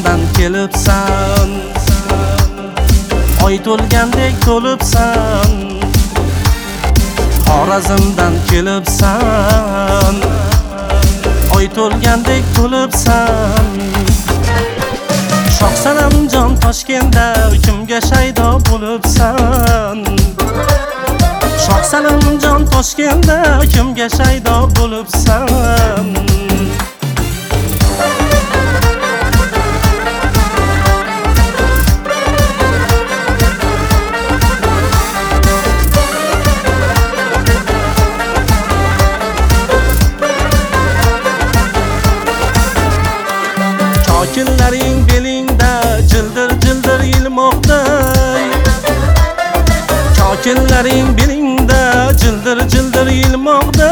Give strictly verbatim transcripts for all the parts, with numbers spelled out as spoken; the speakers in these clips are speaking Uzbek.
Xorazmdan kelibsan, oy to'lgandek to'libsan. Xorazmdan kelibsan, oy to'lgandek to'libsan. Shohsanamjon Toshkentda kimga shaydo bo'libsan? Shohsanamjon Toshkentda kimga shaydo bo'libsan? Kokillaring belingda jildir-jildir ilmoqda. Kokillaring belingda jildir-jildir ilmoqda.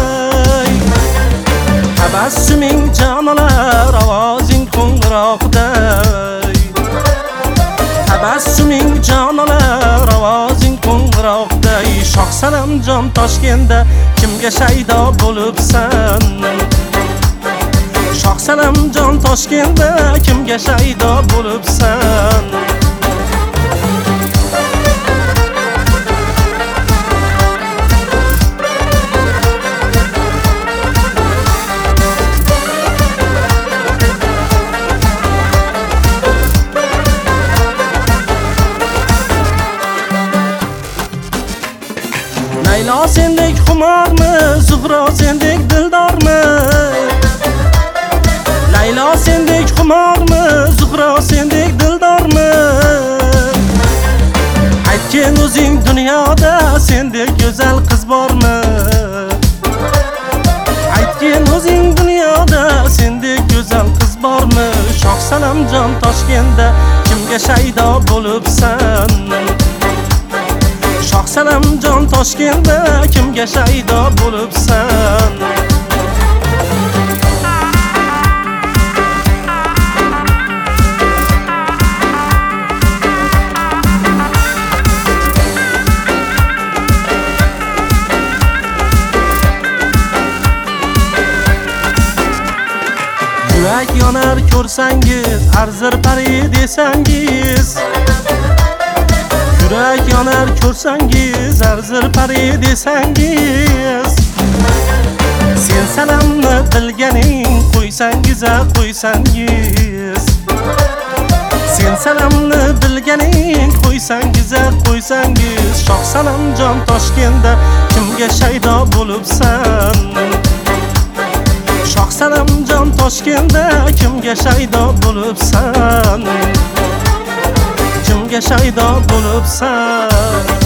Tabassuming jonolar, ovozing qo'ng'iroqda. Tabassuming jonolar, ovozing qo'ng'iroqda. Shohsanamjon Toshkentda kimga shaydo bo'libsan? Shohsanamjon Toshkentda kimga shaydo bo'libsan? Laylo sendek xumormi, Zuhro sendek dildormi? Laylo sendek xumormi, Zuhro sendek dildormi? Aytgin o'zing dunyoda sendek go'zal qiz bormi? Aytgin o'zing dunyoda sendek go'zal qiz bormi? Shohsanamjon Toshkentda kimga shaydo bo'libsan? Shohsanamjon Toshkentda kimga shaydo bo'libsan? Yurak yonar ko'rsangiz, arzir pari desangiz. Yurak yonar ko'rsangiz, arzir pari desangiz. Sen salamni bilganing, qo'ysangiz, qo'ysangiz. Sen salamni bilganing, qo'ysangiz, qo'ysangiz. Shohsanamjon Toshkentda kimga shaydo bo'libsan? Shohsanamjon Toshkentda kimga shaydo bo'libsan? Kimga shaydo bo'libsan?